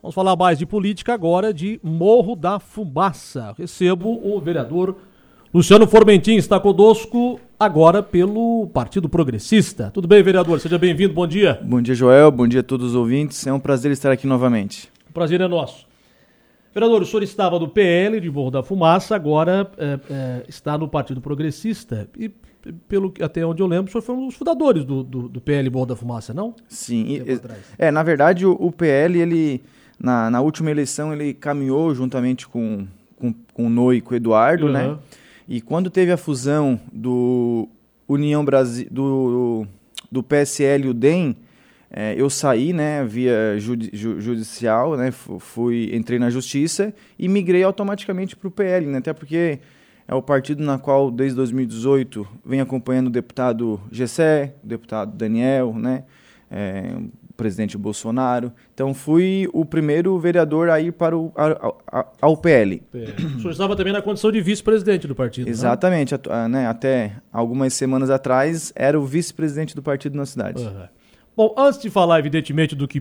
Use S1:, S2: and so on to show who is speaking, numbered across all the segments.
S1: Vamos falar mais de política agora, de Morro da Fumaça. Recebo o vereador Luciano Formentin, está conosco agora pelo Partido Progressista. Tudo bem, vereador? Seja bem-vindo, bom dia.
S2: Bom dia, Joel, bom dia a todos os ouvintes. É um prazer estar aqui novamente.
S1: O prazer é nosso. Vereador, o senhor estava no PL de Morro da Fumaça, agora está no Partido Progressista e, até onde eu lembro, o senhor foi um dos fundadores do PL Morro da Fumaça, não?
S2: Sim, na verdade o PL, ele, na última eleição, ele caminhou juntamente com o Noy e com o Eduardo, né? E quando teve a fusão do União Brasil, do PSL e o DEM, eu saí, né, via judicial, né, entrei na justiça e migrei automaticamente para o PL, né, até porque é o partido na qual, desde 2018, vem acompanhando o deputado Gessé, o deputado Daniel, né, o presidente Bolsonaro. Então, fui o primeiro vereador a ir para ao PL.
S1: O senhor estava também na condição de vice-presidente do partido,
S2: exatamente, né, até algumas semanas atrás, era o vice-presidente do partido na cidade.
S1: Uhum. Bom, antes de falar, evidentemente, do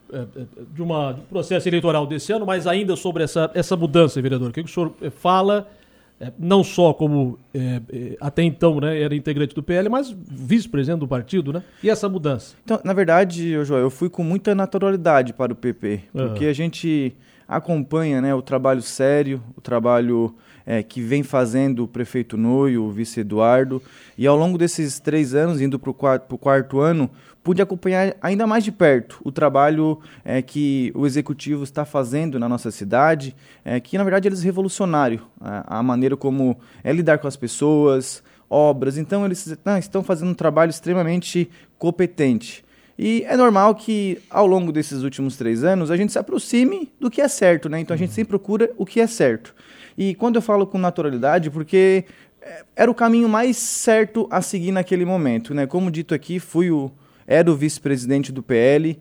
S1: de processo eleitoral desse ano, mas ainda sobre essa mudança, vereador, o que o senhor fala, não só como até então, né, era integrante do PL, mas vice-presidente do partido, né? E essa mudança? Então,
S2: na verdade, Joel, eu fui com muita naturalidade para o PP, porque a gente acompanha, né, o trabalho sério, o trabalho que vem fazendo o prefeito Noy, o vice Eduardo, e ao longo desses 3 anos, indo para o quarto ano, pude acompanhar ainda mais de perto o trabalho que o executivo está fazendo na nossa cidade, que na verdade eles revolucionário, a maneira como lidar com as pessoas, obras, então eles estão fazendo um trabalho extremamente competente. E é normal que, ao longo desses últimos 3 anos, a gente se aproxime do que é certo, né? Então a gente sempre procura o que é certo. E quando eu falo com naturalidade, porque era o caminho mais certo a seguir naquele momento, né? Como dito aqui, era o vice-presidente do PL,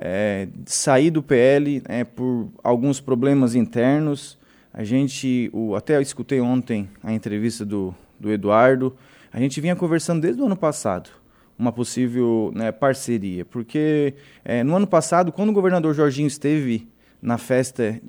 S2: saí do PL por alguns problemas internos. Até eu escutei ontem a entrevista do Eduardo, a gente vinha conversando desde o ano passado, uma possível, né, parceria, porque no ano passado, quando o governador Jorginho esteve na festa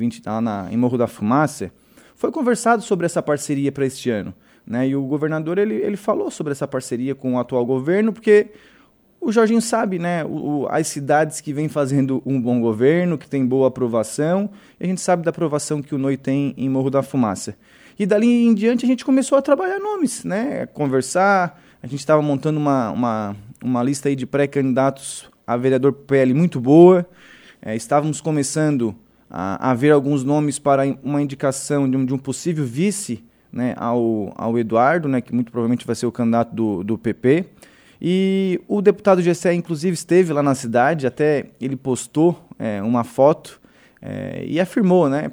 S2: em Morro da Fumaça, foi conversado sobre essa parceria para este ano, né? E o governador ele falou sobre essa parceria com o atual governo, porque o Jorginho sabe, né, as cidades que vêm fazendo um bom governo, que tem boa aprovação, e a gente sabe da aprovação que o Noy tem em Morro da Fumaça. E dali em diante a gente começou a trabalhar nomes, né, conversar. A gente estava montando uma lista aí de pré-candidatos a vereador PL muito boa. Estávamos começando a ver alguns nomes para uma indicação de um possível vice, né, ao Eduardo, né, que muito provavelmente vai ser o candidato do PP. E o deputado Gessé, inclusive, esteve lá na cidade, até ele postou uma foto e afirmou, né,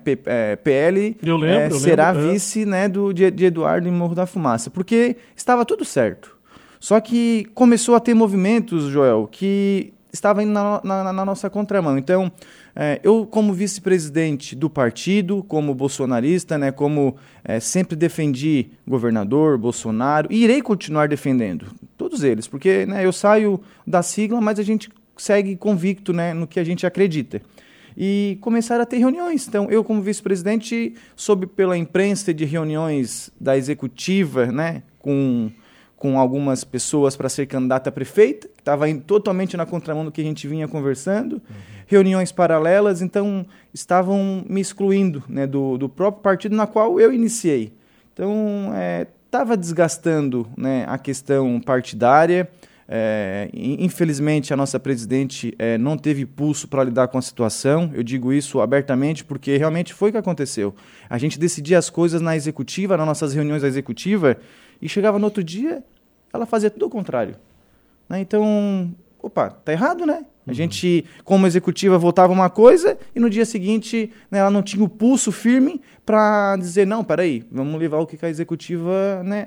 S2: PL será vice, né, de Eduardo em Morro da Fumaça, porque estava tudo certo. Só que começou a ter movimentos, Joel, que estavam indo na nossa contramão. Então, eu, como vice-presidente do partido, como bolsonarista, né, como sempre defendi governador, Bolsonaro, e irei continuar defendendo todos eles, porque, né, eu saio da sigla, mas a gente segue convicto, né, no que a gente acredita. E começaram a ter reuniões. Então, eu, como vice-presidente, soube pela imprensa de reuniões da executiva, né, com algumas pessoas para ser candidata a prefeita, que estava indo totalmente na contramão do que a gente vinha conversando, reuniões paralelas, então estavam me excluindo, né, do próprio partido na qual eu iniciei. Então, estava desgastando, né, a questão partidária. Infelizmente, a nossa presidente não teve pulso para lidar com a situação. Eu digo isso abertamente porque realmente foi o que aconteceu. A gente decidia as coisas na executiva, nas nossas reuniões da executiva, e chegava no outro dia, ela fazia tudo ao contrário. Né? Então, tá errado, né? A gente, como executiva, votava uma coisa e no dia seguinte, né, ela não tinha o pulso firme para dizer, não, peraí, vamos levar o que a executiva, né,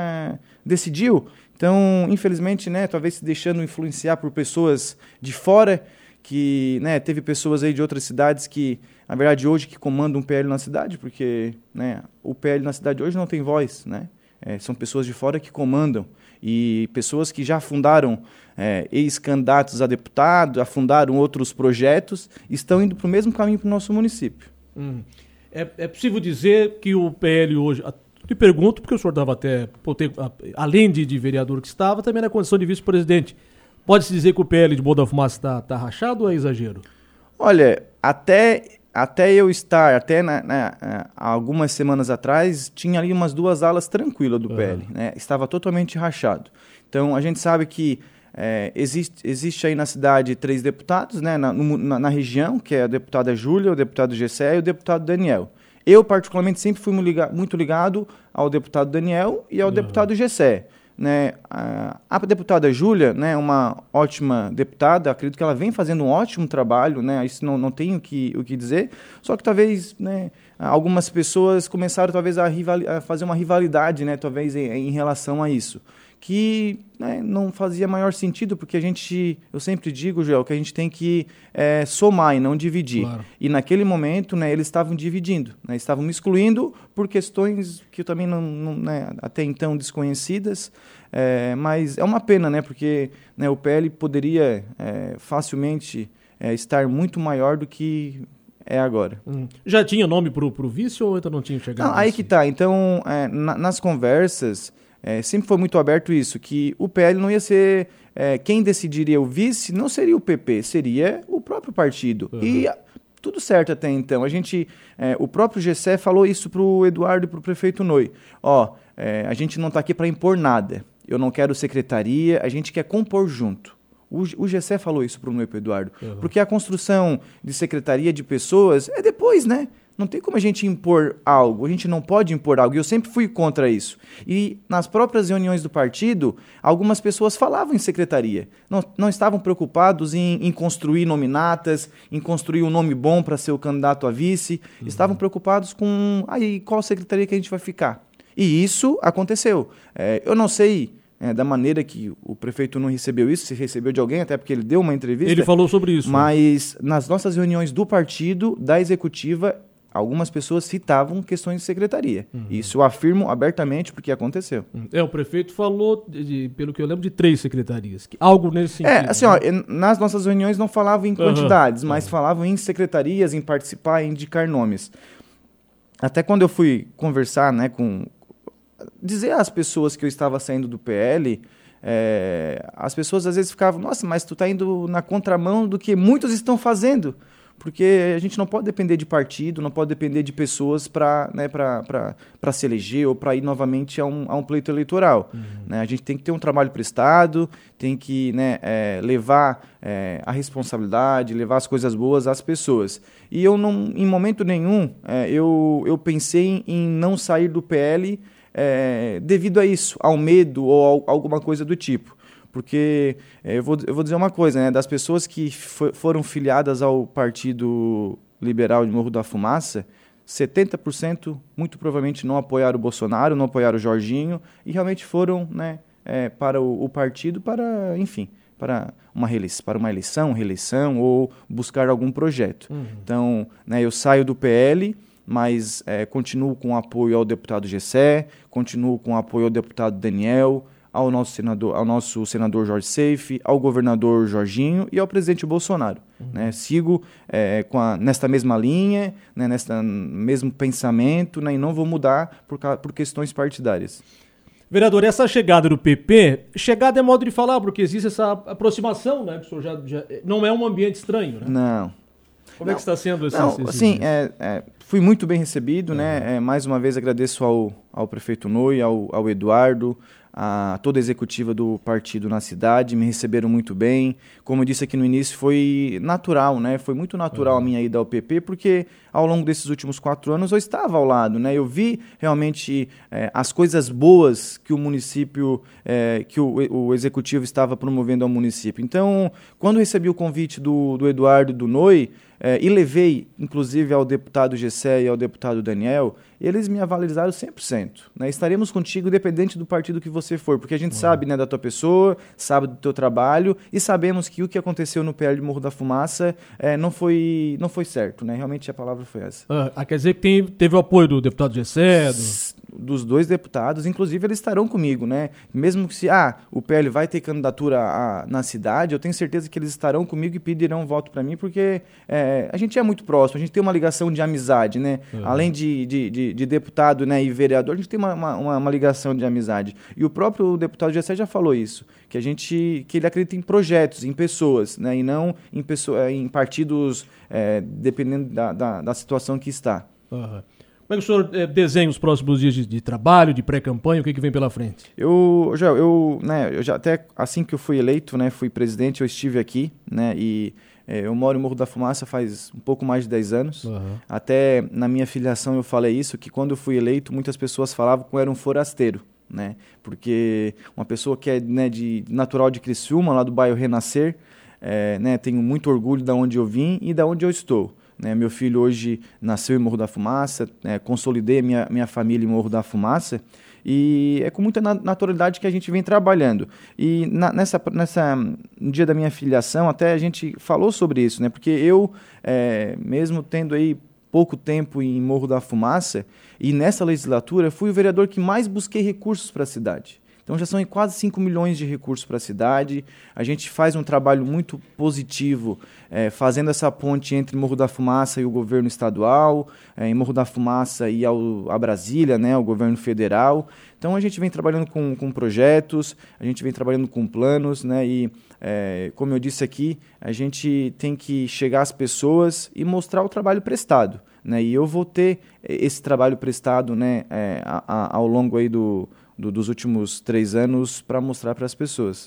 S2: decidiu. Então, infelizmente, né, talvez se deixando influenciar por pessoas de fora, que, né, teve pessoas aí de outras cidades que, na verdade, hoje que comandam o PL na cidade, porque, né, o PL na cidade hoje não tem voz, né? São pessoas de fora que comandam. E pessoas que já fundaram ex-candidatos a deputado, afundaram outros projetos, estão indo para o mesmo caminho para o nosso município.
S1: É possível dizer que o PL hoje... Te pergunto, porque o senhor estava até, além de vereador que estava, também na condição de vice-presidente. Pode-se dizer que o PL de Morro da Fumaça está rachado ou é exagero?
S2: Olha, até eu estar, algumas semanas atrás, tinha ali umas 2 alas tranquilas do PL, né? Estava totalmente rachado. Então, a gente sabe que existe aí na cidade 3 deputados, né, na região, que é a deputada Júlia, o deputado Gessé e o deputado Daniel. Eu, particularmente, sempre fui muito ligado ao deputado Daniel e ao deputado Gessé. Né? A deputada Júlia, né, uma ótima deputada, acredito que ela vem fazendo um ótimo trabalho, né? Isso não tenho o que dizer, só que talvez, né, algumas pessoas começaram talvez a fazer uma rivalidade, né, talvez em relação a isso, que, né, não fazia maior sentido, porque eu sempre digo, Joel, que a gente tem que somar e não dividir. Claro. E naquele momento, né, eles estavam dividindo, né, estavam me excluindo por questões que eu também né, até então desconhecidas, mas é uma pena, né, porque, né, o PL poderia facilmente estar muito maior do que é agora.
S1: Já tinha nome pro vice ou ainda não tinha chegado?
S2: Não, aí que tá. Então, nas conversas, sempre foi muito aberto isso, que o PL não ia ser... quem decidiria o vice não seria o PP, seria o próprio partido. E tudo certo até então. O próprio Gessé falou isso para o Eduardo e para o prefeito Noy. A gente não está aqui para impor nada. Eu não quero secretaria, a gente quer compor junto. O Gessé falou isso para o Noy e para o Eduardo. Porque a construção de secretaria de pessoas é depois, né? Não tem como a gente impor algo, a gente não pode impor algo, e eu sempre fui contra isso. E nas próprias reuniões do partido, algumas pessoas falavam em secretaria, não estavam preocupados em construir nominatas, em construir um nome bom para ser o candidato a vice, estavam preocupados com qual secretaria que a gente vai ficar. E isso aconteceu. Eu não sei... da maneira que o prefeito não recebeu isso, se recebeu de alguém, até porque ele deu uma entrevista.
S1: Ele falou sobre isso.
S2: Mas nas nossas reuniões do partido, da executiva, algumas pessoas citavam questões de secretaria. Isso eu afirmo abertamente porque aconteceu.
S1: O prefeito falou, pelo que eu lembro, de 3 secretarias. Algo nesse sentido.
S2: Assim, né? Nas nossas reuniões não falavam em quantidades, mas falavam em secretarias, em participar, em indicar nomes. Até quando eu fui conversar, né, dizer às pessoas que eu estava saindo do PL, as pessoas às vezes ficavam, nossa, mas tu está indo na contramão do que muitos estão fazendo, porque a gente não pode depender de partido, não pode depender de pessoas para se eleger ou para ir novamente a um pleito eleitoral. Né? A gente tem que ter um trabalho prestado, tem que, né, levar a responsabilidade, levar as coisas boas às pessoas. E eu não, em momento nenhum, eu pensei em não sair do PL devido a isso, ao medo ou alguma coisa do tipo. Porque eu vou dizer uma coisa, né? Das pessoas que foram filiadas ao Partido Liberal de Morro da Fumaça, 70% muito provavelmente não apoiaram o Bolsonaro, não apoiaram o Jorginho, e realmente foram, né, para o partido para, enfim, para uma reeleição ou buscar algum projeto. Então, né, eu saio do PL, mas continuo com apoio ao deputado Gessé, continuo com apoio ao deputado Daniel, ao nosso senador Jorge Seife, ao governador Jorginho e ao presidente Bolsonaro. Né? Sigo nesta mesma linha, né, neste mesmo pensamento, né, e não vou mudar por questões partidárias.
S1: Vereador, essa chegada do PP, chegada é modo de falar, porque existe essa aproximação, né, que o senhor já não é um ambiente estranho, né?
S2: Não.
S1: Como é que está sendo esse
S2: assim, fui muito bem recebido, né? Mais uma vez agradeço ao prefeito Noy, ao Eduardo, a toda a executiva do partido na cidade, me receberam muito bem. Como eu disse aqui no início, foi natural, né? Foi muito natural a minha ida ao PP, porque ao longo desses últimos 4 anos eu estava ao lado, né? Eu vi realmente as coisas boas que o município, que o executivo estava promovendo ao município. Então, quando eu recebi o convite do Eduardo e do Noy, e levei, inclusive, ao deputado Gessé e ao deputado Daniel, eles me avalizaram 100%. Né? Estaremos contigo, independente do partido que você for, porque a gente sabe, né, da tua pessoa, sabe do teu trabalho, e sabemos que o que aconteceu no PL de Morro da Fumaça não foi certo. Né? Realmente a palavra foi essa.
S1: Quer dizer que teve o apoio do deputado Gessé?
S2: dos 2 deputados, inclusive eles estarão comigo, né? Mesmo que se o PL vai ter candidatura na cidade, eu tenho certeza que eles estarão comigo e pedirão voto para mim, porque a gente é muito próximo, a gente tem uma ligação de amizade, né? Além de deputado, né, e vereador, a gente tem uma ligação de amizade. E o próprio deputado Gessé já falou isso, que ele acredita em projetos, em pessoas, né, e não em partidos, dependendo da situação que está.
S1: Uhum. Como é que o senhor desenha os próximos dias de trabalho, de pré-campanha, o que vem pela frente?
S2: Eu já até assim que eu fui eleito, né, fui presidente, eu estive aqui, né, e eu moro em Morro da Fumaça faz um pouco mais de 10 anos. Uhum. Até na minha filiação eu falei isso, que quando eu fui eleito, muitas pessoas falavam que eu era um forasteiro, né, porque uma pessoa que é, né, natural de Criciúma, lá do bairro Renascer, né, tenho muito orgulho de onde eu vim e de onde eu estou. Né, meu filho hoje nasceu em Morro da Fumaça, consolidei a minha família em Morro da Fumaça, e é com muita naturalidade que a gente vem trabalhando. E no dia da minha filiação, até a gente falou sobre isso, né, porque eu, mesmo tendo aí pouco tempo em Morro da Fumaça, e nessa legislatura fui o vereador que mais busquei recursos para a cidade. Então já são quase 5 milhões de recursos para a cidade. A gente faz um trabalho muito positivo, fazendo essa ponte entre Morro da Fumaça e o governo estadual, em Morro da Fumaça e a Brasília, né, o governo federal. Então a gente vem trabalhando com projetos, a gente vem trabalhando com planos, né, e como eu disse aqui, a gente tem que chegar às pessoas e mostrar o trabalho prestado, né, e eu vou ter esse trabalho prestado, né, ao longo aí dos últimos 3 anos para mostrar para as pessoas.